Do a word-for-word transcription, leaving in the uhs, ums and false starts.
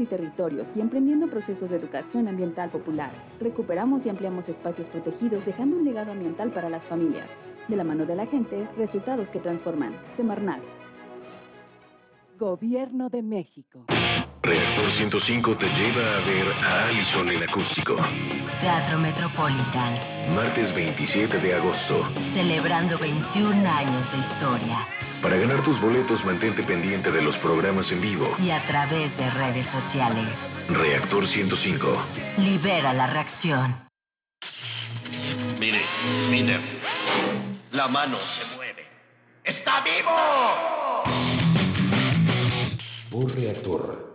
y territorios y emprendiendo procesos de educación ambiental popular. Recuperamos y ampliamos espacios protegidos, dejando un legado ambiental para las familias. De la mano de la gente, resultados que transforman. Semarnat. Gobierno de México. Reactor ciento cinco te lleva a ver a Allison en acústico. Teatro Metropolitan. Martes veintisiete de agosto. Celebrando veintiún años de historia. Para ganar tus boletos, mantente pendiente de los programas en vivo. Y a través de redes sociales. Reactor ciento cinco. Libera la reacción. Mire, Spinner. La mano se mueve. ¡Está vivo! Por Reactor.